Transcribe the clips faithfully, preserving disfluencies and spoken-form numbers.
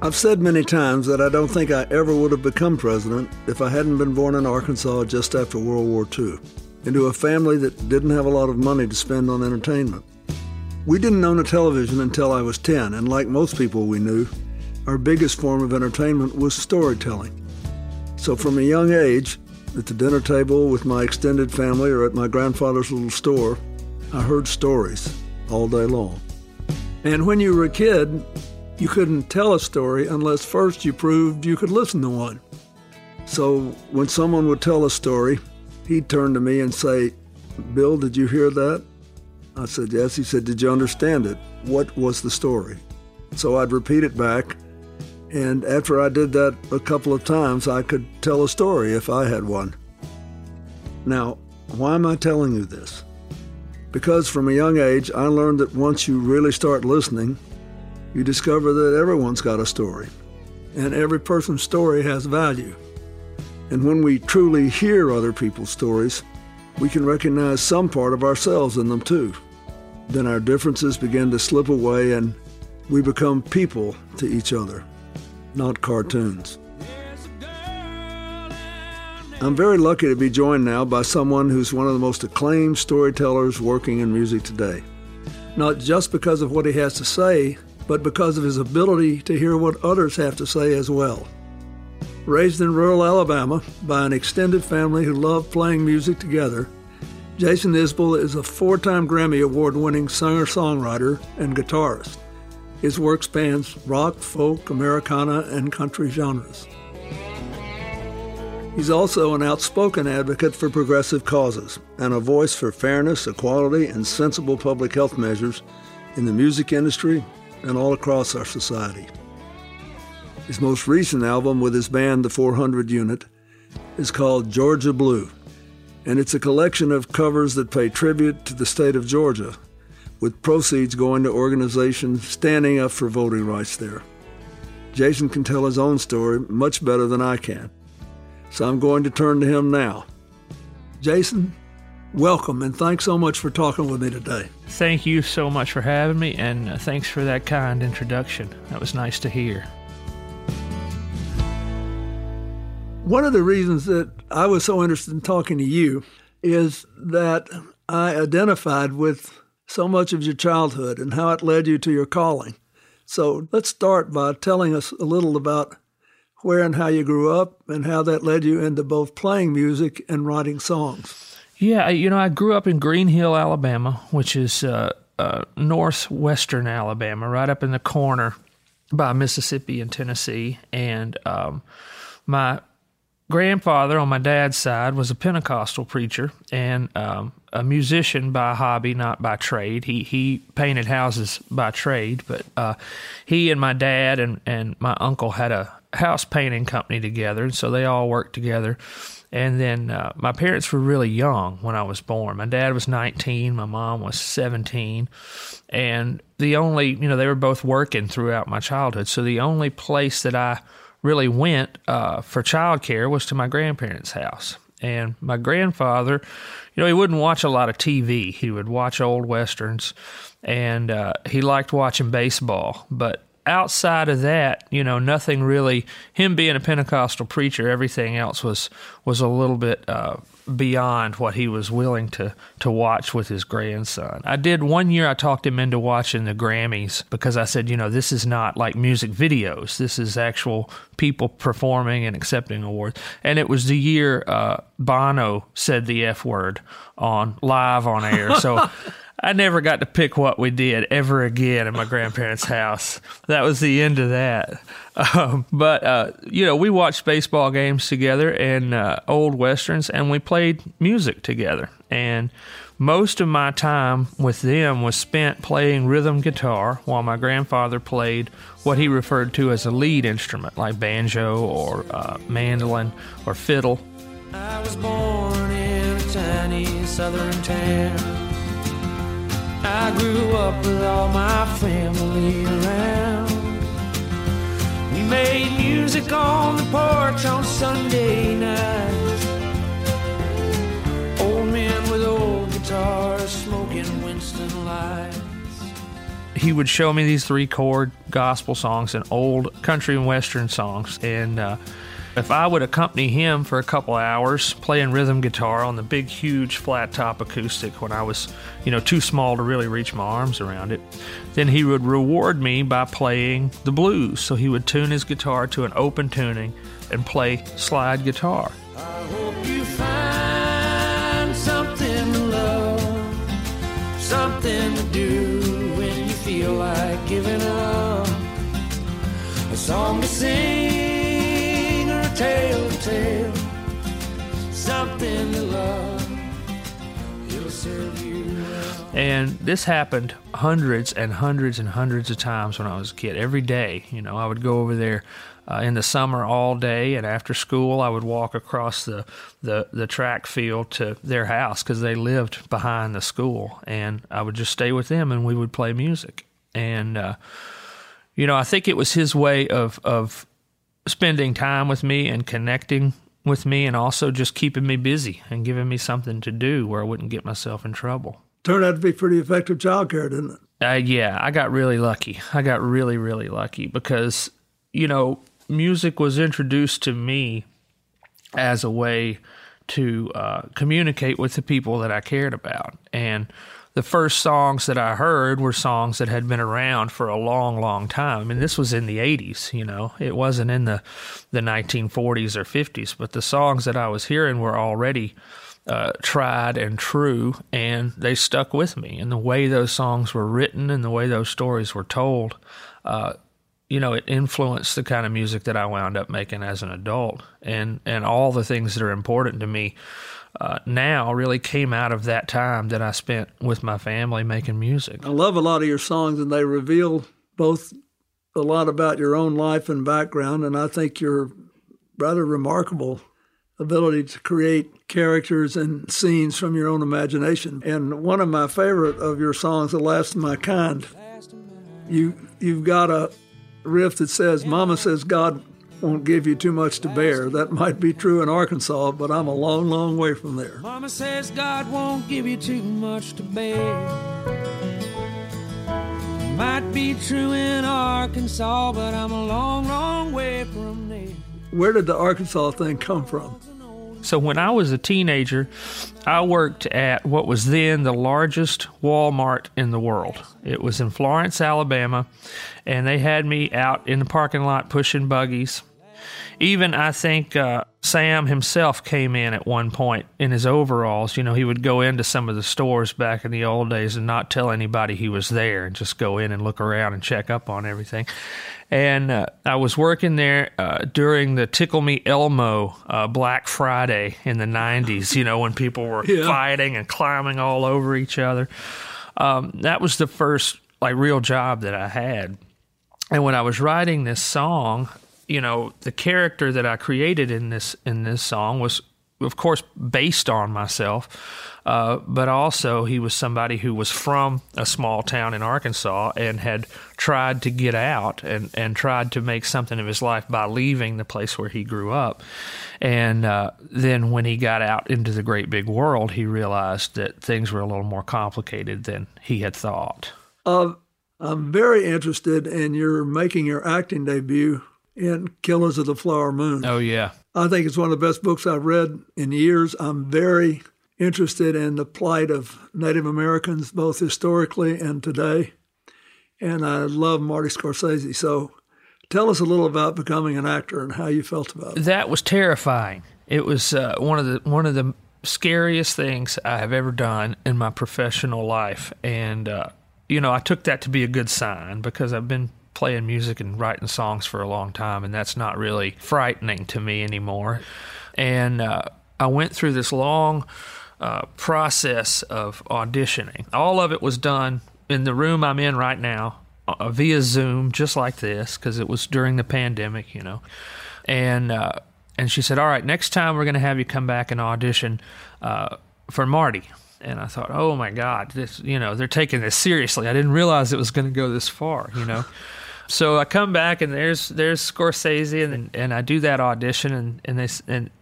I've said many times that I don't think I ever would have become president if I hadn't been born in Arkansas just after World War Two, into a family that didn't have a lot of money to spend on entertainment. We didn't own a television until I was ten, and like most people we knew, our biggest form of entertainment was storytelling. So from a young age, at the dinner table with my extended family or at my grandfather's little store, I heard stories all day long. And when you were a kid, you couldn't tell a story unless first you proved you could listen to one. So when someone would tell a story, he'd turn to me and say, "Bill, did you hear that?" I said, "Yes." He said, "Did you understand it? What was the story?" So I'd repeat it back, and after I did that a couple of times, I could tell a story if I had one. Now, why am I telling you this? Because from a young age, I learned that once you really start listening, you discover that everyone's got a story, and every person's story has value. And when we truly hear other people's stories, we can recognize some part of ourselves in them too. Then our differences begin to slip away and we become people to each other, not cartoons. I'm very lucky to be joined now by someone who's one of the most acclaimed storytellers working in music today. Not just because of what he has to say, but because of his ability to hear what others have to say as well. Raised in rural Alabama by an extended family who loved playing music together, Jason Isbell is a four-time Grammy Award-winning singer-songwriter and guitarist. His work spans rock, folk, Americana, and country genres. He's also an outspoken advocate for progressive causes and a voice for fairness, equality, and sensible public health measures in the music industry and all across our society. His most recent album with his band, the four hundred Unit, is called Georgia Blue, and it's a collection of covers that pay tribute to the state of Georgia, with proceeds going to organizations standing up for voting rights there. Jason can tell his own story much better than I can, so I'm going to turn to him now. Jason, welcome, and thanks so much for talking with me today. Thank you so much for having me, and uh, thanks for that kind introduction. That was nice to hear. One of the reasons that I was so interested in talking to you is that I identified with so much of your childhood and how it led you to your calling. So let's start by telling us a little about where and how you grew up and how that led you into both playing music and writing songs. Yeah, you know, I grew up in Green Hill, Alabama, which is uh, uh, northwestern Alabama, right up in the corner by Mississippi and Tennessee. And um, my grandfather on my dad's side was a Pentecostal preacher and um, a musician by hobby, not by trade. He he painted houses by trade, but uh, he and my dad and, and my uncle had a house painting company together, and so they all worked together. And then uh, my parents were really young when I was born. My dad was nineteen, my mom was seventeen, and the only, you know, they were both working throughout my childhood, so the only place that I really went uh, for childcare was to my grandparents' house. And my grandfather, you know, he wouldn't watch a lot of T V. He would watch old westerns, and uh, he liked watching baseball. But outside of that, you know, nothing really, him being a Pentecostal preacher, everything else was was a little bit uh, beyond what he was willing to, to watch with his grandson. I did one year, I talked him into watching the Grammys because I said, you know, this is not like music videos. This is actual people performing and accepting awards. And it was the year uh, Bono said the F word on live on air. So I never got to pick what we did ever again in my grandparents' house. That was the end of that. Um, but, uh, you know, we watched baseball games together and uh, old westerns, and we played music together. And most of my time with them was spent playing rhythm guitar while my grandfather played what he referred to as a lead instrument, like banjo or uh, mandolin or fiddle. I was born in a tiny southern town. I grew up with all my family around. We made music on the porch on Sunday nights. Old men with old guitars smoking Winston Lights. he would show me these three-chord gospel songs and old country and western songs. And uh, if I would accompany him for a couple hours playing rhythm guitar on the big, huge, flat-top acoustic when I was, you know, too small to really reach my arms around it, then he would reward me by playing the blues. So he would tune his guitar to an open tuning and play slide guitar. I hope you find something to love, something to do when you feel like giving up. A song to sing or a tale to tell, something to love, it'll serve you well. And this happened hundreds and hundreds and hundreds of times when I was a kid. Every day, you know, I would go over there Uh, in the summer all day, and after school I would walk across the, the, the track field to their house because they lived behind the school, and I would just stay with them and we would play music. And, uh, you know, I think it was his way of, of spending time with me and connecting with me and also just keeping me busy and giving me something to do where I wouldn't get myself in trouble. Turned out to be pretty effective childcare, didn't it? Uh, yeah, I got really lucky. I got really, really lucky because, you know, music was introduced to me as a way to uh, communicate with the people that I cared about. And the first songs that I heard were songs that had been around for a long, long time. I mean, this was in the eighties, you know. It wasn't in the, the nineteen forties or fifties, but the songs that I was hearing were already uh, tried and true, and they stuck with me. And the way those songs were written and the way those stories were told, uh, you know, it influenced the kind of music that I wound up making as an adult. And, and all the things that are important to me uh, now really came out of that time that I spent with my family making music. I love a lot of your songs, and they reveal both a lot about your own life and background, and I think your rather remarkable ability to create characters and scenes from your own imagination. And one of my favorite of your songs, The Last of My Kind, you, you've got a riff that says, Mama says God won't give you too much to bear. That might be true in Arkansas, but I'm a long, long way from there. Mama says God won't give you too much to bear. Might be true in Arkansas, but I'm a long, long way from there. Where did the Arkansas thing come from? So when I was a teenager, I worked at what was then the largest Walmart in the world. It was in Florence, Alabama, and they had me out in the parking lot pushing buggies. Even, I think, uh, Sam himself came in at one point in his overalls. You know, he would go into some of the stores back in the old days and not tell anybody he was there and just go in and look around and check up on everything. And uh, I was working there uh, during the Tickle Me Elmo uh, Black Friday in the nineties, you know, when people were yeah. fighting and climbing all over each other. Um, that was the first, like, real job that I had. And when I was writing this song, you know, the character that I created in this in this song was, of course, based on myself, uh, but also he was somebody who was from a small town in Arkansas and had tried to get out and, and tried to make something of his life by leaving the place where he grew up. And uh, then when he got out into the great big world, he realized that things were a little more complicated than he had thought. Uh, I'm very interested in your making your acting debut in Killers of the Flower Moon. Oh, yeah. I think it's one of the best books I've read in years. I'm very interested in the plight of Native Americans, both historically and today. And I love Marty Scorsese. So tell us a little about becoming an actor and how you felt about it. That was terrifying. It was uh, one of the one of the scariest things I have ever done in my professional life. And, uh, you know, I took that to be a good sign because I've been playing music and writing songs for a long time, and that's not really frightening to me anymore. And uh, I went through this long uh, process of auditioning. All of it was done in the room I'm in right now uh, via Zoom, just like this, because it was during the pandemic, you know. And uh, and she said, all right, next time we're going to have you come back and audition uh, for Marty. And I thought, oh, my God, this, you know, they're taking this seriously. I didn't realize it was going to go this far, you know. So I come back and there's there's Scorsese and and I do that audition and and they and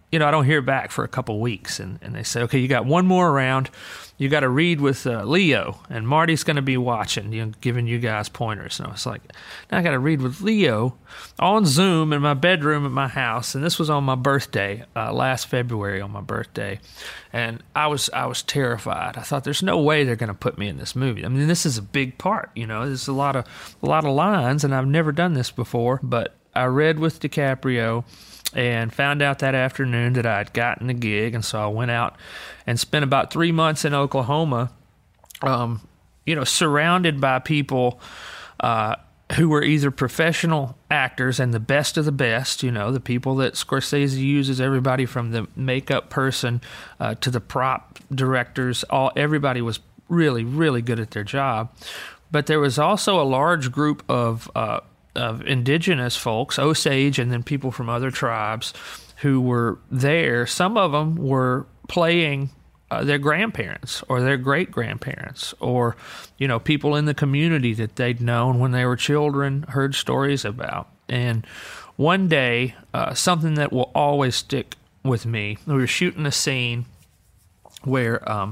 you know, I don't hear back for a couple weeks, and, and they say, okay, you got one more round. You got to read with uh, Leo, and Marty's going to be watching, you know, giving you guys pointers. And I was like, now I got to read with Leo on Zoom in my bedroom at my house. And this was on my birthday, uh, last February on my birthday. And I was I was terrified. I thought, there's no way they're going to put me in this movie. I mean, this is a big part, you know. There's a lot of a lot of lines, and I've never done this before. But I read with DiCaprio and found out that afternoon that I had gotten the gig, and so I went out and spent about three months in Oklahoma, um, you know, surrounded by people uh, who were either professional actors and the best of the best, you know, the people that Scorsese uses, everybody from the makeup person uh, to the prop directors, all everybody was really, really good at their job. But there was also a large group of uh, of indigenous folks, Osage, and then people from other tribes who were there. Some of them were playing uh, their grandparents or their great-grandparents, or, you know, people in the community that they'd known when they were children, heard stories about. And one day, uh, something that will always stick with me, we were shooting a scene where um,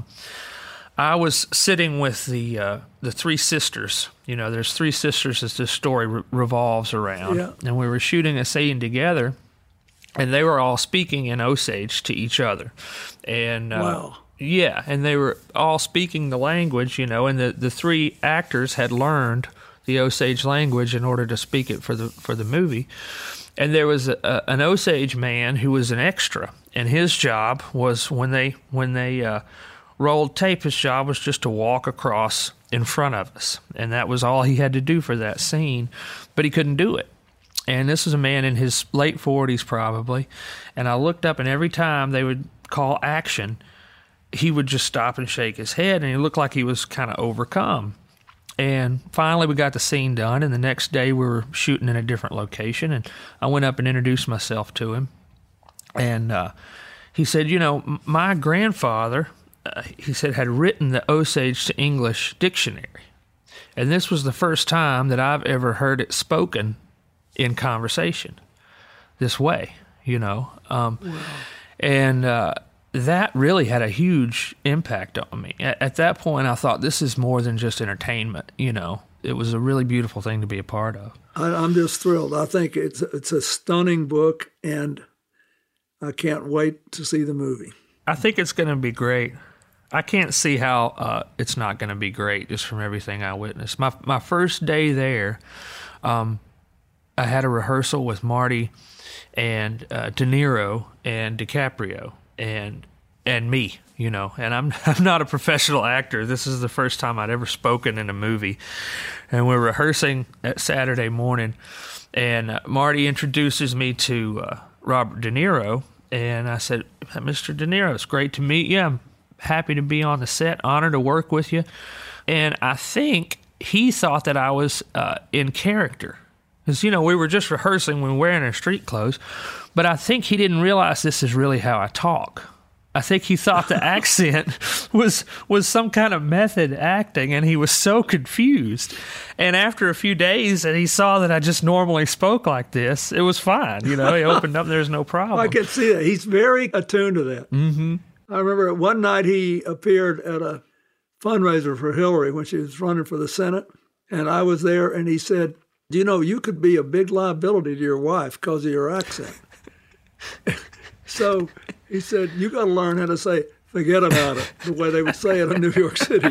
I was sitting with the uh, the three sisters. You know, there's three sisters as this story re- revolves around. Yeah. And we were shooting a scene together, and they were all speaking in Osage to each other. And uh, wow. Yeah, and they were all speaking the language, you know, and the, the three actors had learned the Osage language in order to speak it for the for the movie. And there was a, a, an Osage man who was an extra, and his job was when they when they uh, rolled tape, his job was just to walk across in front of us, and that was all he had to do for that scene, but he couldn't do it. And this was a man in his late forties probably, and I looked up, and every time they would call action, he would just stop and shake his head, and he looked like he was kind of overcome. And finally we got the scene done, and the next day we were shooting in a different location, and I went up and introduced myself to him, and uh, he said, you know, my grandfather, Uh, he said, had written the Osage to English dictionary. And this was the first time that I've ever heard it spoken in conversation this way, you know. Um, wow. And uh, that really had a huge impact on me. At, at that point, I thought, this is more than just entertainment, you know. It was a really beautiful thing to be a part of. I, I'm just thrilled. I think it's it's a stunning book, and I can't wait to see the movie. I think it's going to be great. I can't see how uh, it's not going to be great just from everything I witnessed. My my first day there, um, I had a rehearsal with Marty and uh, De Niro and DiCaprio and and me, you know. And I'm I'm not a professional actor. This is the first time I'd ever spoken in a movie. And we're rehearsing at Saturday morning, and uh, Marty introduces me to uh, Robert De Niro, and I said, Mister De Niro, it's great to meet you. I'm happy to be on the set, honored to work with you. And I think he thought that I was uh, in character. Because, you know, we were just rehearsing, we were wearing our street clothes. But I think he didn't realize this is really how I talk. I think he thought the accent was was some kind of method acting, and he was so confused. And after a few days, and he saw that I just normally spoke like this, it was fine. You know, he opened up, there's no problem. I can see that. He's very attuned to that. Mm-hmm. I remember one night he appeared at a fundraiser for Hillary when she was running for the Senate, and I was there, and he said, you know, you could be a big liability to your wife because of your accent. So he said, you got to learn how to say, forget about it, the way they would say it in New York City.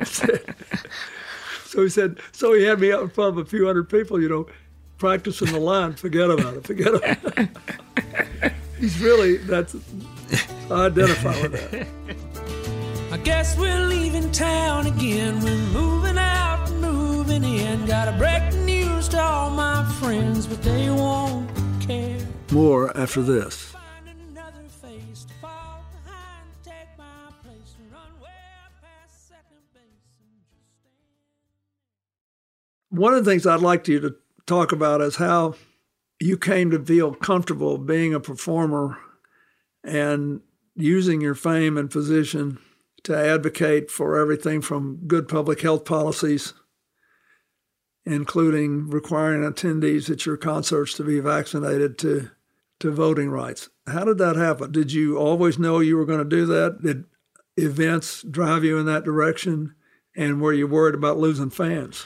So he said, so he had me up in front of a few hundred people, you know, practicing the line, forget about it, forget about it. He's really, that's... I identify with that. I guess we're leaving town again. We're moving out, moving in. Gotta break the news to all my friends, but they won't care. More after this. Find another face to fall behind, take my place, and run way past second base and just stand. One of the things I'd like you to talk about is how you came to feel comfortable being a performer and using your fame and position to advocate for everything from good public health policies, including requiring attendees at your concerts to be vaccinated, to, to voting rights. How did that happen? Did you always know you were going to do that? Did events drive you in that direction? And were you worried about losing fans?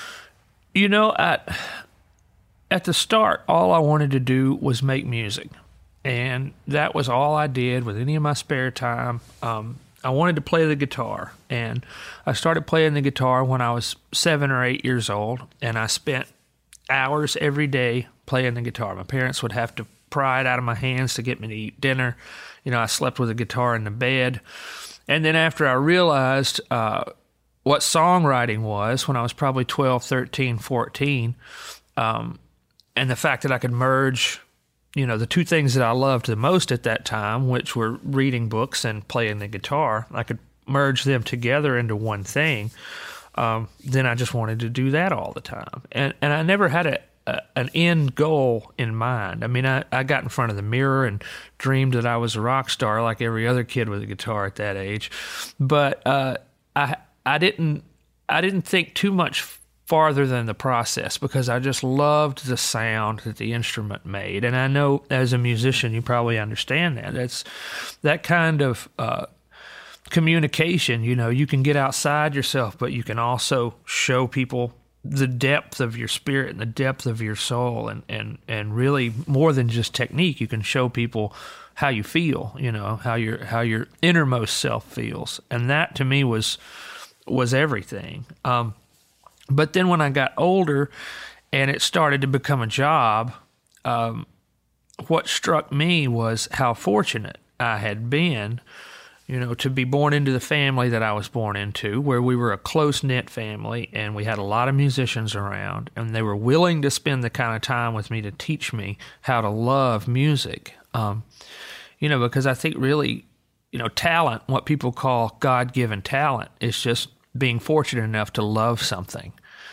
You know, at, at the start, all I wanted to do was make music. And that was all I did with any of my spare time. Um, I wanted to play the guitar. And I started playing the guitar when I was seven or eight years old. And I spent hours every day playing the guitar. My parents would have to pry it out of my hands to get me to eat dinner. You know, I slept with a guitar in the bed. And then after I realized uh, what songwriting was when I was probably twelve, thirteen, fourteen, um, and the fact that I could merge, you know, the two things that I loved the most at that time, which were reading books and playing the guitar, I could merge them together into one thing. Um, then I just wanted to do that all the time. And, and I never had a Uh, an end goal in mind. I mean, I, I got in front of the mirror and dreamed that I was a rock star like every other kid with a guitar at that age. But uh, I I didn't I didn't think too much farther than the process because I just loved the sound that the instrument made. And I know as a musician, you probably understand that. That's that kind of uh, communication. You know, you can get outside yourself, but you can also show people the depth of your spirit and the depth of your soul, and, and, and really more than just technique, you can show people how you feel, you know, how your how your innermost self feels, and that to me was was everything. Um, but then when I got older, and it started to become a job, um, what struck me was how fortunate I had been, you know, to be born into the family that I was born into, where we were a close-knit family and we had a lot of musicians around, and they were willing to spend the kind of time with me to teach me how to love music. Um, you know, because I think really, you know, talent, what people call God-given talent, is just being fortunate enough to love something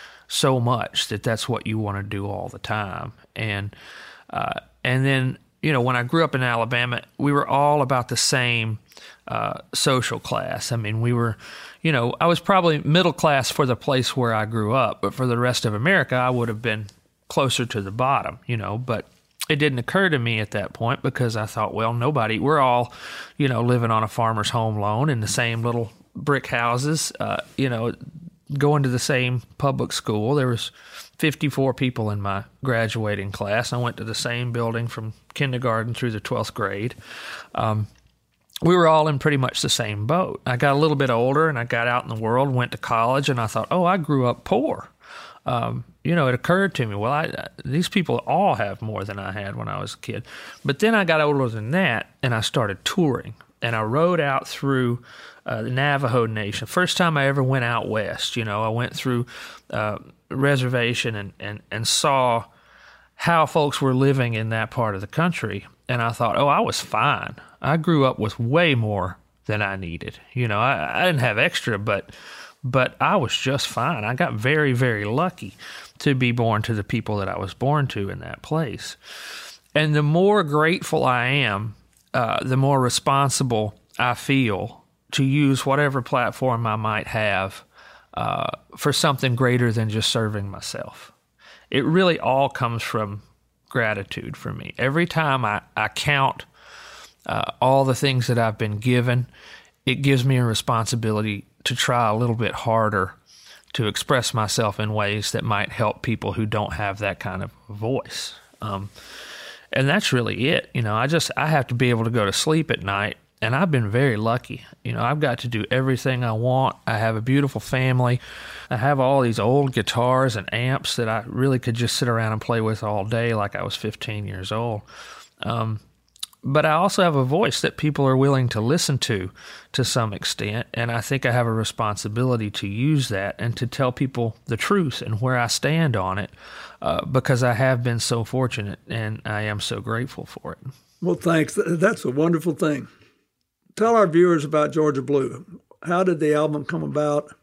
so much that that's what you want to do all the time. And, uh, and then, you know, when I grew up in Alabama, we were all about the same uh, social class. I mean, we were, you know, I was probably middle class for the place where I grew up, but for the rest of America, I would have been closer to the bottom, you know, but it didn't occur to me at that point because I thought, well, nobody, we're all, you know, living on a farmer's home loan in the same little brick houses, uh, you know, going to the same public school. There was fifty-four people in my graduating class. I went to the same building from kindergarten through the twelfth grade. Um, we were all in pretty much the same boat. I got a little bit older and I got out in the world, went to college, and I thought, oh, I grew up poor. Um, you know, it occurred to me, well, I, these people all have more than I had when I was a kid. But then I got older than that, and I started touring. And I rode out through uh, the Navajo Nation. First time I ever went out west, you know, I went through uh, reservation and, and, and saw how folks were living in that part of the country. And I thought, oh, I was fine. I grew up with way more than I needed. You know, I, I didn't have extra, but but I was just fine. I got very, very lucky to be born to the people that I was born to in that place. And the more grateful I am, uh, the more responsible I feel to use whatever platform I might have uh, for something greater than just serving myself. It really all comes from gratitude for me. Every time I, I count uh, all the things that I've been given, it gives me a responsibility to try a little bit harder to express myself in ways that might help people who don't have that kind of voice. Um, and that's really it. You know, I just, I have to be able to go to sleep at night, and I've been very lucky. You know, I've got to do everything I want. I have a beautiful family. I have all these old guitars and amps that I really could just sit around and play with all day like I was fifteen years old. Um, But I also have a voice that people are willing to listen to to some extent, and I think I have a responsibility to use that and to tell people the truth and where I stand on it uh, because I have been so fortunate, and I am so grateful for it. Well, thanks. That's a wonderful thing. Tell our viewers about Georgia Blue. How did the album come about,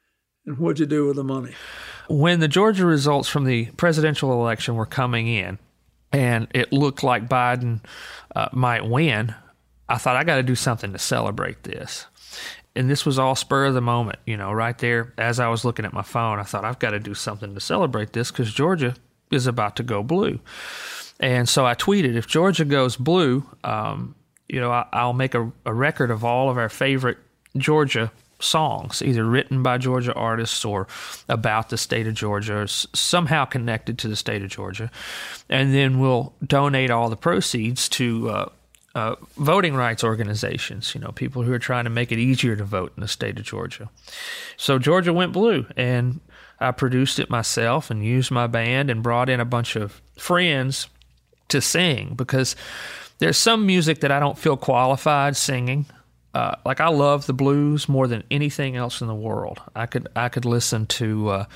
and what did you do with the money? When the Georgia results from the presidential election were coming in, and it looked like Biden uh, might win, I thought, I got to do something to celebrate this. And this was all spur of the moment, you know, right there. As I was looking at my phone, I thought, I've got to do something to celebrate this because Georgia is about to go blue. And so I tweeted, if Georgia goes blue, um, you know, I, I'll make a, a record of all of our favorite Georgia songs, either written by Georgia artists or about the state of Georgia, or s- somehow connected to the state of Georgia. And then we'll donate all the proceeds to uh, uh, voting rights organizations, you know, people who are trying to make it easier to vote in the state of Georgia. So Georgia went blue, and I produced it myself and used my band and brought in a bunch of friends to sing, because there's some music that I don't feel qualified singing. Uh, like I love the blues more than anything else in the world. I could I could listen to uh,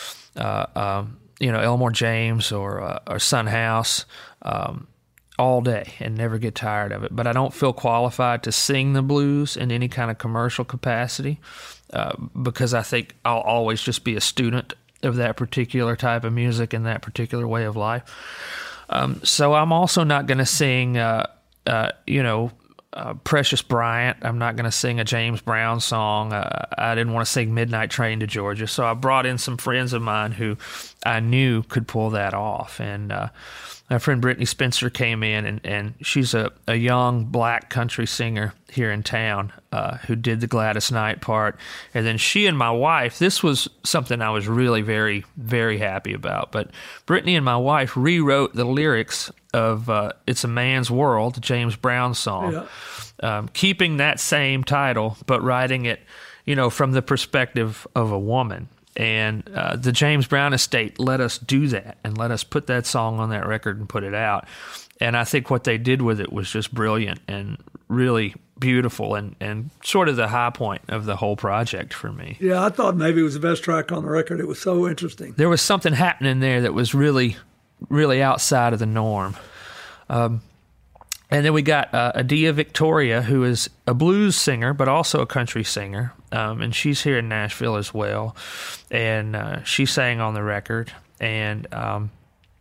uh, um, you know Elmore James or uh, or Son House um, all day and never get tired of it. But I don't feel qualified to sing the blues in any kind of commercial capacity uh, because I think I'll always just be a student of that particular type of music and that particular way of life. Um, so I'm also not going to sing, uh, uh, you know, uh, Precious Bryant. I'm not going to sing a James Brown song. Uh, I didn't want to sing Midnight Train to Georgia. So I brought in some friends of mine who I knew could pull that off. And uh, my friend Brittany Spencer came in, and, and she's a, a young black country singer here in town uh, who did the Gladys Knight part. And then she and my wife, this was something I was really very, very happy about. But Brittany and my wife rewrote the lyrics of uh, It's a Man's World, the James Brown song, yeah. um, keeping that same title, but writing it, you know, from the perspective of a woman. And uh, the James Brown estate let us do that and let us put that song on that record and put it out. And I think what they did with it was just brilliant and really beautiful and, and sort of the high point of the whole project for me. Yeah, I thought maybe it was the best track on the record. It was so interesting. There was something happening there that was really, really outside of the norm. Um, and then we got uh, Adia Victoria, who is a blues singer, but also a country singer. Um, and she's here in Nashville as well. And uh, she sang on the record. And, um,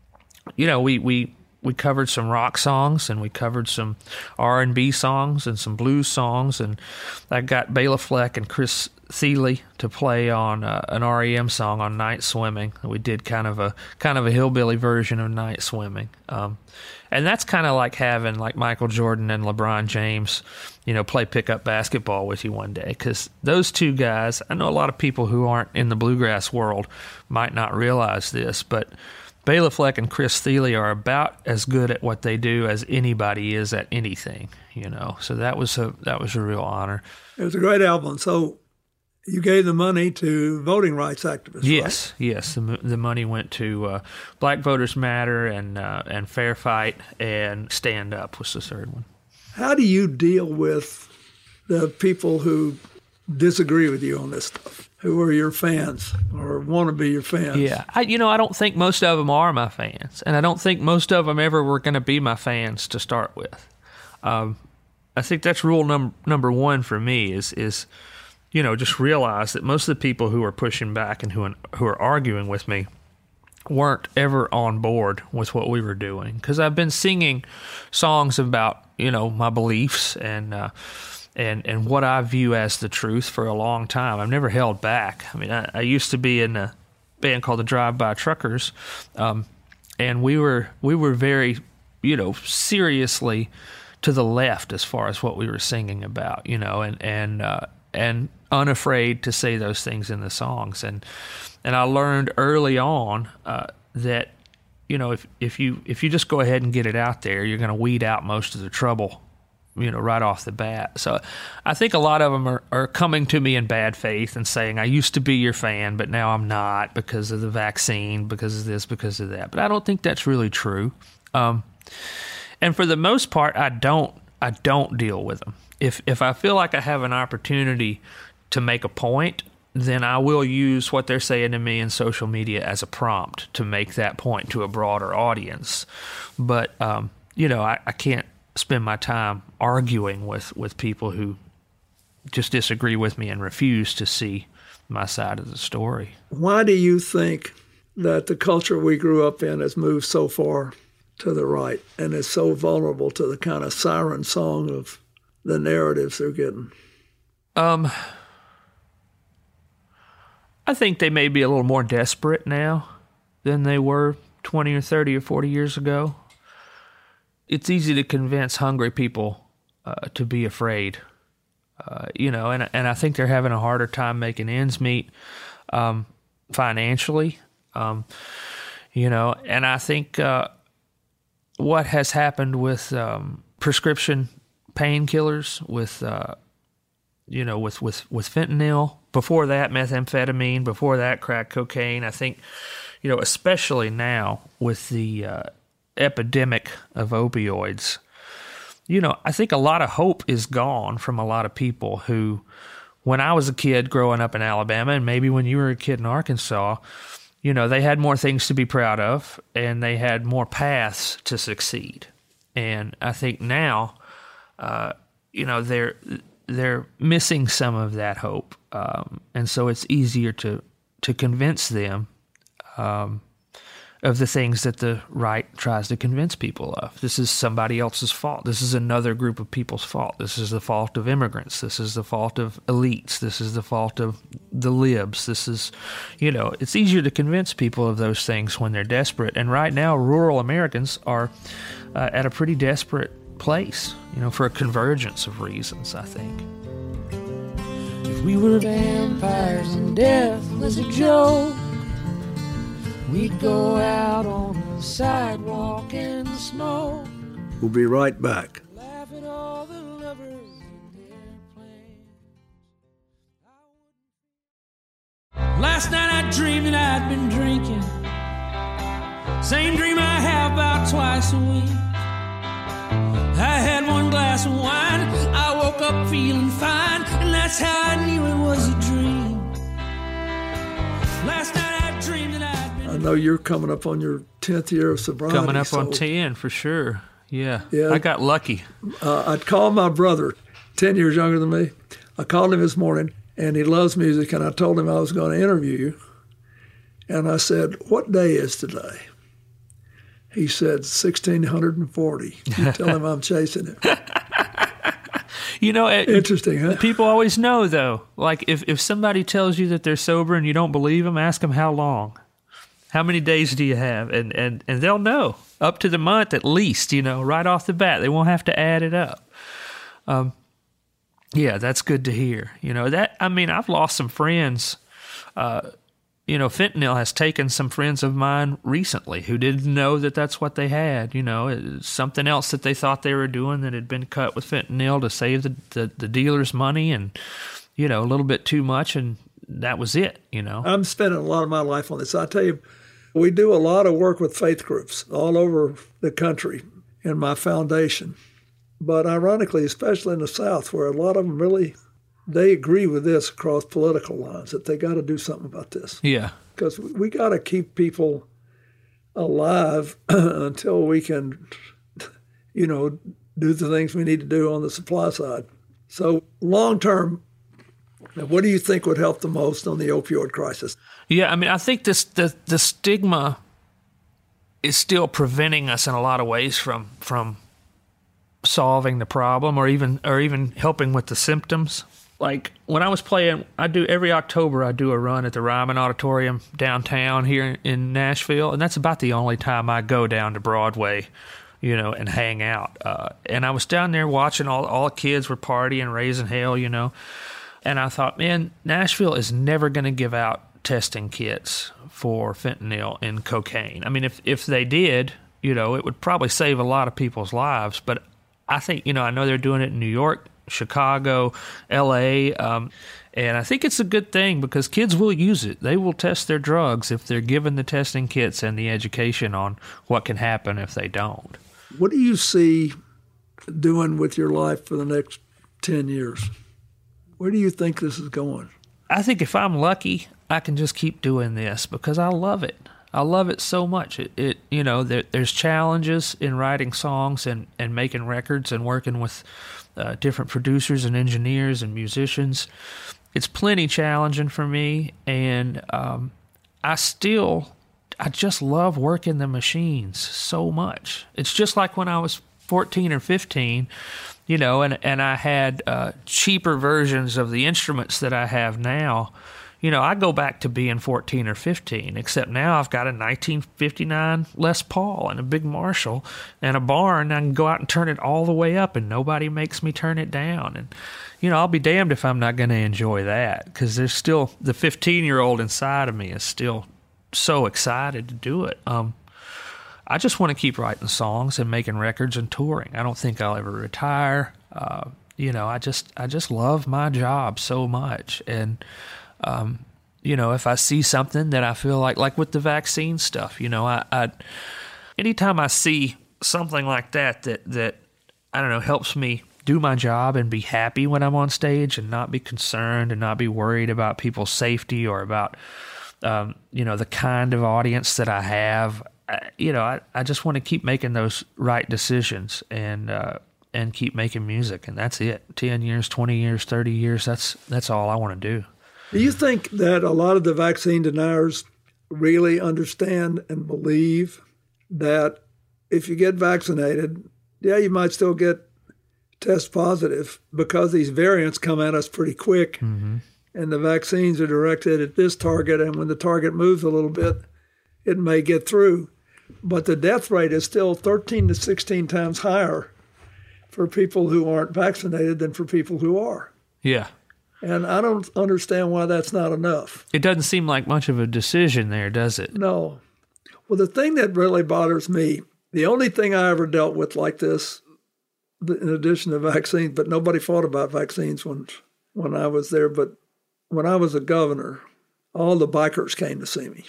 you know, we, we, we covered some rock songs, and we covered some R and B songs and some blues songs. And I got Bela Fleck and Chris Thile to play on uh, an R E M song on Night Swimming. We did kind of a kind of a hillbilly version of Night Swimming. Um, and that's kind of like having like Michael Jordan and LeBron James, you know, play pickup basketball with you one day, because those two guys, I know a lot of people who aren't in the bluegrass world might not realize this, but Bela Fleck and Chris Thile are about as good at what they do as anybody is at anything, you know. So that was a that was a real honor. It was a great album. So you gave the money to voting rights activists, yes, right? Yes. The the money went to uh, Black Voters Matter and uh, and Fair Fight, and Stand Up was the third one. How do you deal with the people who disagree with you on this stuff, who are your fans or want to be your fans? Yeah, I, you know, I don't think most of them are my fans, and I don't think most of them ever were going to be my fans to start with. Um, I think that's rule num- number one for me is is. you know, just realize that most of the people who are pushing back and who who are arguing with me weren't ever on board with what we were doing. Because I've been singing songs about, you know, my beliefs and uh, and and what I view as the truth for a long time. I've never held back. I mean, I, I used to be in a band called the Drive-By Truckers, um, and we were we were very, you know, seriously to the left as far as what we were singing about, you know, and and uh, and unafraid to say those things in the songs. And and I learned early on uh, that, you know, if, if you if you just go ahead and get it out there, you're going to weed out most of the trouble, you know, right off the bat. So I think a lot of them are, are coming to me in bad faith and saying, I used to be your fan, but now I'm not because of the vaccine, because of this, because of that. But I don't think that's really true. Um, and for the most part, I don't I don't deal with them. If if I feel like I have an opportunity to make a point, then I will use what they're saying to me in social media as a prompt to make that point to a broader audience. But, um, you know, I, I can't spend my time arguing with, with people who just disagree with me and refuse to see my side of the story. Why do you think that the culture we grew up in has moved so far to the right and is so vulnerable to the kind of siren song of the narratives they're getting? Um... I think they may be a little more desperate now than they were twenty or thirty or forty years ago. it's easy to convince hungry people uh, to be afraid, uh, you know, and and I think they're having a harder time making ends meet um, financially, um, you know, and I think uh, what has happened with um, prescription painkillers, with uh, you know, with, with, with fentanyl, before that methamphetamine, before that crack cocaine, I think, you know, especially now with the uh, epidemic of opioids, you know, I think a lot of hope is gone from a lot of people who, when I was a kid growing up in Alabama, and maybe when you were a kid in Arkansas, you know, they had more things to be proud of, and they had more paths to succeed. And I think now, uh, you know, they're they're missing some of that hope, um, and so it's easier to to convince them um, of the things that the right tries to convince people of. This is somebody else's fault. This is another group of people's fault. This is the fault of immigrants. This is the fault of elites. This is the fault of the libs. This is, you know, it's easier to convince people of those things when they're desperate. And right now, rural Americans are uh, at a pretty desperate place, you know, for a convergence of reasons, I think. If we were vampires and death was a joke, we'd go out on the sidewalk and smoke. We'll be right back. Laugh at all the lovers in their plans. Last night I dreamed that I'd been drinking. Same dream I have about twice a week. I had one glass of wine, I woke up feeling fine, and that's how I knew it was a dream. Last night I dreamed that I'd been... I know you're coming up on your tenth year of sobriety. Coming up so, on ten, for sure. Yeah, yeah. I got lucky. Uh, I'd call my brother, ten years younger than me. I called him this morning, and he loves music, and I told him I was going to interview you. And I said, what day is today? He said, sixteen forty. You tell him I'm chasing it. You know, it, interesting, huh? People always know, though. Like, if, if somebody tells you that they're sober and you don't believe them, ask them how long. How many days do you have? And, and, and they'll know. Up to the month at least, you know, right off the bat. They won't have to add it up. Um, yeah, that's good to hear. You know, that, I mean, I've lost some friends. Uh, you know, fentanyl has taken some friends of mine recently who didn't know that that's what they had. You know, it's something else that they thought they were doing that had been cut with fentanyl to save the, the, the dealer's money, and, you know, a little bit too much, and that was it, you know. I'm spending a lot of my life on this. I tell you, we do a lot of work with faith groups all over the country in my foundation. But ironically, especially in the South, where a lot of them really... they agree with this across political lines, that they got to do something about this. Yeah. Because we got to keep people alive until we can, you know, do the things we need to do on the supply side. So long term, what do you think would help the most on the opioid crisis? Yeah, I mean, I think this the, the stigma is still preventing us in a lot of ways from from solving the problem, or even or even helping with the symptoms. Like, when I was playing, I do every October, I do a run at the Ryman Auditorium downtown here in Nashville, and that's about the only time I go down to Broadway, you know, and hang out. Uh, and I was down there watching all all the kids were partying, raising hell, you know, and I thought, man, Nashville is never going to give out testing kits for fentanyl and cocaine. I mean, if if they did, you know, it would probably save a lot of people's lives, but I think, you know, I know they're doing it in New York, Chicago, L A, um, and I think it's a good thing because kids will use it. They will test their drugs if they're given the testing kits and the education on what can happen if they don't. What do you see doing with your life for the next ten years? Where do you think this is going? I think if I'm lucky, I can just keep doing this because I love it. I love it so much. It, it you know, there, there's challenges in writing songs and, and making records and working with uh, different producers and engineers and musicians. It's plenty challenging for me, and um, I still, I just love working the machines so much. It's just like when I was fourteen or fifteen, you know, and, and I had uh, cheaper versions of the instruments that I have now. you know, I go back to being fourteen or fifteen, except now I've got a nineteen fifty-nine Les Paul and a big Marshall and a barn. I can go out and turn it all the way up, and nobody makes me turn it down. And, you know, I'll be damned if I'm not going to enjoy that, because there's still the fifteen-year-old inside of me is still so excited to do it. Um, I just want to keep writing songs and making records and touring. I don't think I'll ever retire. Uh, you know, I just I just love my job so much. And, um, you know, if I see something that I feel like, like with the vaccine stuff, you know, I, I anytime I see something like that, that, that, I don't know, helps me do my job and be happy when I'm on stage and not be concerned and not be worried about people's safety or about, um, you know, the kind of audience that I have. I, you know, I, I just want to keep making those right decisions and, uh, and keep making music, and that's it. ten years, twenty years, thirty years, that's that's all I want to do. Do you think that a lot of the vaccine deniers really understand and believe that if you get vaccinated, yeah, you might still get test positive because these variants come at us pretty quick, mm-hmm. and the vaccines are directed at this target, and when the target moves a little bit, it may get through. But the death rate is still thirteen to sixteen times higher for people who aren't vaccinated than for people who are. Yeah. And I don't understand why that's not enough. It doesn't seem like much of a decision there, does it? No. Well, the thing that really bothers me, the only thing I ever dealt with like this, in addition to vaccines, but nobody fought about vaccines when when I was there, but when I was a governor, all the bikers came to see me.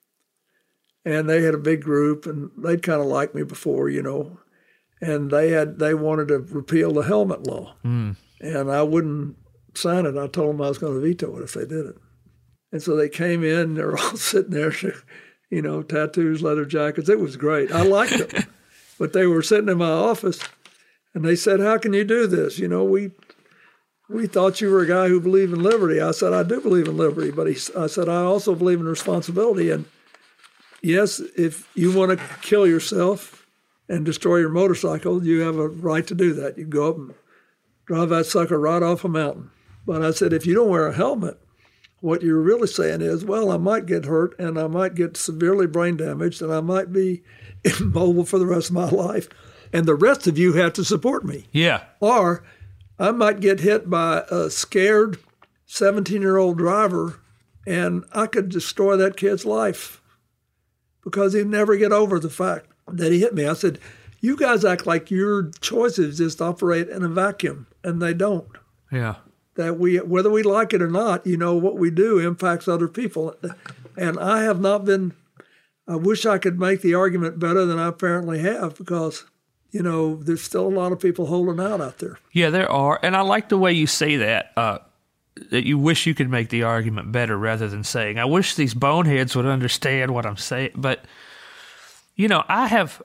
And they had a big group, and they'd kind of liked me before, you know. And they had they wanted to repeal the helmet law. Mm. And I wouldn't sign it. I told them I was going to veto it if they did it. And so they came in, they're all sitting there, you know, tattoos, leather jackets. It was great. I liked them. But they were sitting in my office, and they said, how can you do this? You know, we we thought you were a guy who believed in liberty. I said, I do believe in liberty. But he, I said, I also believe in responsibility. And yes, if you want to kill yourself and destroy your motorcycle, you have a right to do that. You go up and drive that sucker right off a mountain. But I said, if you don't wear a helmet, what you're really saying is, well, I might get hurt and I might get severely brain damaged and I might be immobile for the rest of my life. And the rest of you have to support me. Yeah. Or I might get hit by a scared seventeen-year-old driver and I could destroy that kid's life because he'd never get over the fact that he hit me. I said, you guys act like your choices just operate in a vacuum, and they don't. Yeah. That we, whether we like it or not, you know, what we do impacts other people. And I have not been, I wish I could make the argument better than I apparently have because, you know, there's still a lot of people holding out out there. Yeah, there are. And I like the way you say that, uh, that you wish you could make the argument better rather than saying, I wish these boneheads would understand what I'm saying. But, you know, I have,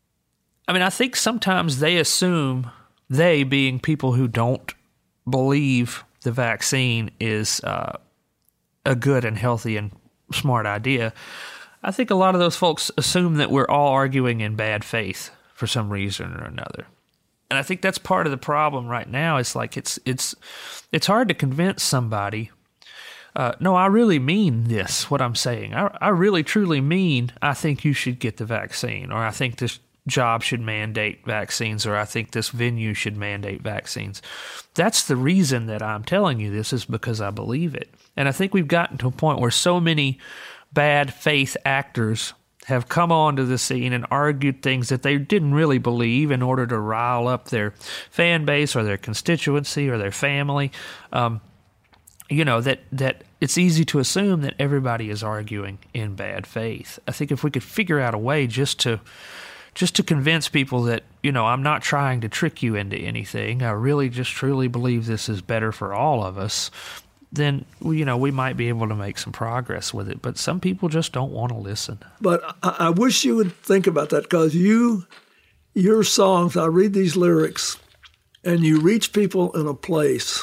I mean, I think sometimes they assume, they being people who don't believe the vaccine is uh, a good and healthy and smart idea. I think a lot of those folks assume that we're all arguing in bad faith for some reason or another. And I think that's part of the problem right now. It's like it's it's it's hard to convince somebody, uh, no, I really mean this, what I'm saying. I, I really, truly mean I think you should get the vaccine, or I think this job should mandate vaccines, or I think this venue should mandate vaccines. That's the reason that I'm telling you this, is because I believe it. And I think we've gotten to a point where so many bad faith actors have come onto the scene and argued things that they didn't really believe in order to rile up their fan base or their constituency or their family. Um, you know, that, that it's easy to assume that everybody is arguing in bad faith. I think if we could figure out a way just to just to convince people that, you know, I'm not trying to trick you into anything, I really just truly believe this is better for all of us, then, you know, we might be able to make some progress with it. But some people just don't want to listen. But I, I wish you would think about that, because you, your songs, I read these lyrics, and you reach people in a place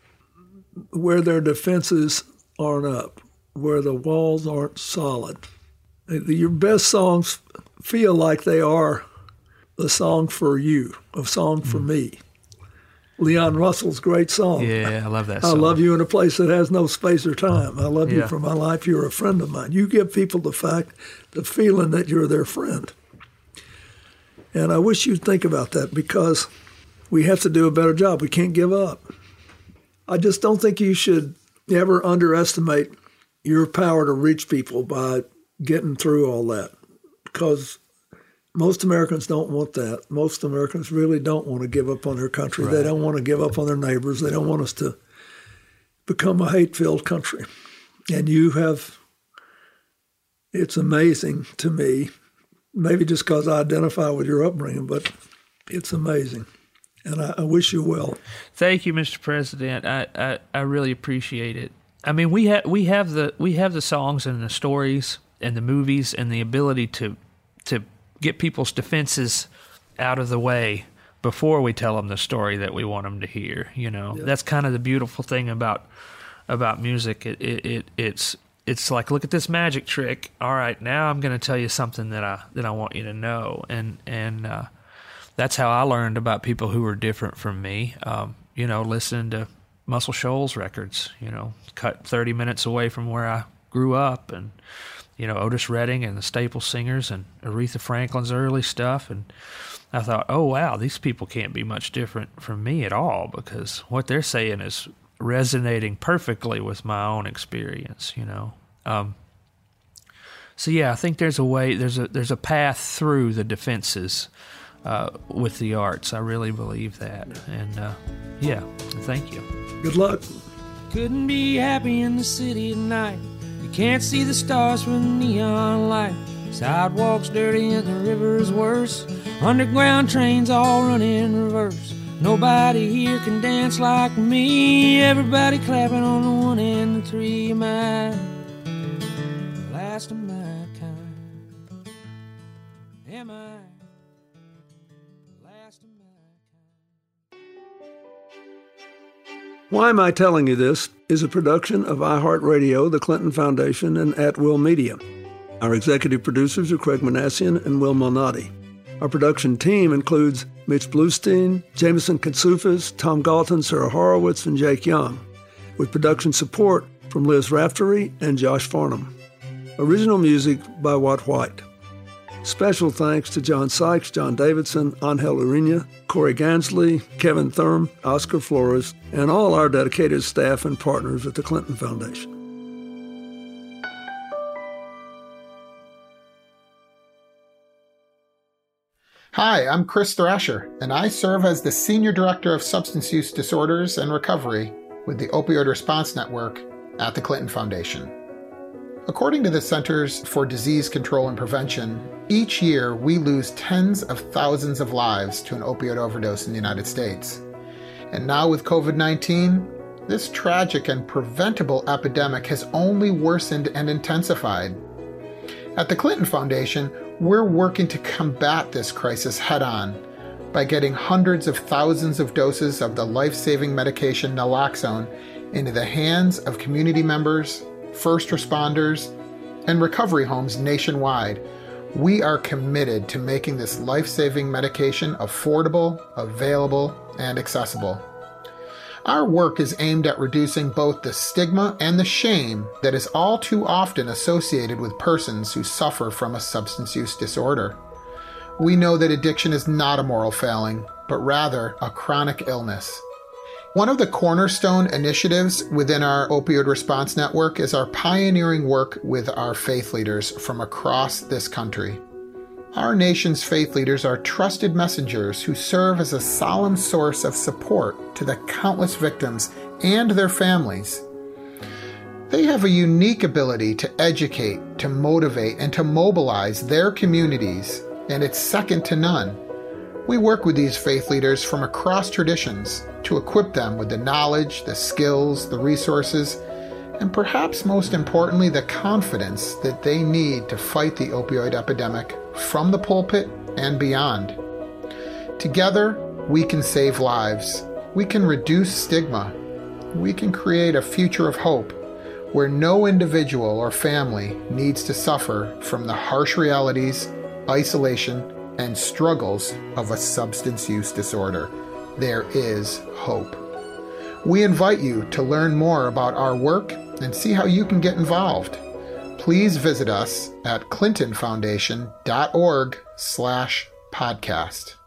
where their defenses aren't up, where the walls aren't solid. Your best songs feel like they are a song for you, a song for mm. me. Leon Russell's great song. Yeah, I love that I song. love you in a place that has no space or time. I love Yeah. you for my life. You're a friend of mine. You give people the fact, the feeling that you're their friend. And I wish you'd think about that, because we have to do a better job. We can't give up. I just don't think you should ever underestimate your power to reach people by getting through all that, because most Americans don't want that. Most Americans really don't want to give up on their country. Right. They don't want to give up on their neighbors. They don't want us to become a hate-filled country. And you have, it's amazing to me, maybe just because I identify with your upbringing, but it's amazing. And I, I wish you well. Thank you, Mister President. I, I, I really appreciate it. I mean, we have we have the we have the songs and the stories and the movies and the ability to to get people's defenses out of the way before we tell them the story that we want them to hear. You know, yeah. That's kind of the beautiful thing about about music. It, it, it it's it's like, look at this magic trick. All right, now I'm going to tell you something that I that I want you to know, and and uh, that's how I learned about people who were different from me. Um, you know, listening to Muscle Shoals records. You know, cut thirty minutes away from where I grew up, and you know, Otis Redding and the Staple Singers and Aretha Franklin's early stuff. And I thought, oh, wow, these people can't be much different from me at all, because what they're saying is resonating perfectly with my own experience, you know. Um, so, yeah, I think there's a way, there's a there's a path through the defenses uh, with the arts. I really believe that. And, uh, yeah, thank you. Good luck. Couldn't be happy in the city at night. You can't see the stars from the neon light. Sidewalks dirty and the river's worse. Underground trains all run in reverse. Nobody here can dance like me. Everybody clapping on the one and the three. My the last of my kind. Am I the last of my kind? Why Am I Telling You This is a production of iHeartRadio, the Clinton Foundation, and At Will Media. Our executive producers are Craig Manassian and Will Malnati. Our production team includes Mitch Bluestein, Jameson Katsufis, Tom Galton, Sarah Horowitz, and Jake Young, with production support from Liz Raftery and Josh Farnham. Original music by Watt White. Special thanks to John Sykes, John Davidson, Angel Urena, Corey Gansley, Kevin Thurm, Oscar Flores, and all our dedicated staff and partners at the Clinton Foundation. Hi, I'm Chris Thrasher, and I serve as the Senior Director of Substance Use Disorders and Recovery with the Opioid Response Network at the Clinton Foundation. According to the Centers for Disease Control and Prevention, each year we lose tens of thousands of lives to an opioid overdose in the United States. And now with covid nineteen, this tragic and preventable epidemic has only worsened and intensified. At the Clinton Foundation, we're working to combat this crisis head-on by getting hundreds of thousands of doses of the life-saving medication naloxone into the hands of community members, first responders, and recovery homes nationwide. We are committed to making this life-saving medication affordable, available, and accessible. Our work is aimed at reducing both the stigma and the shame that is all too often associated with persons who suffer from a substance use disorder. We know that addiction is not a moral failing, but rather a chronic illness. One of the cornerstone initiatives within our Opioid Response Network is our pioneering work with our faith leaders from across this country. Our nation's faith leaders are trusted messengers who serve as a solemn source of support to the countless victims and their families. They have a unique ability to educate, to motivate, and to mobilize their communities, and it's second to none. We work with these faith leaders from across traditions to equip them with the knowledge, the skills, the resources, and perhaps most importantly, the confidence that they need to fight the opioid epidemic from the pulpit and beyond. Together, we can save lives. We can reduce stigma. We can create a future of hope where no individual or family needs to suffer from the harsh realities, isolation, and struggles of a substance use disorder. there is hope. We invite you to learn more about our work and see how you can get involved. Please visit us at clinton foundation dot org slash podcast.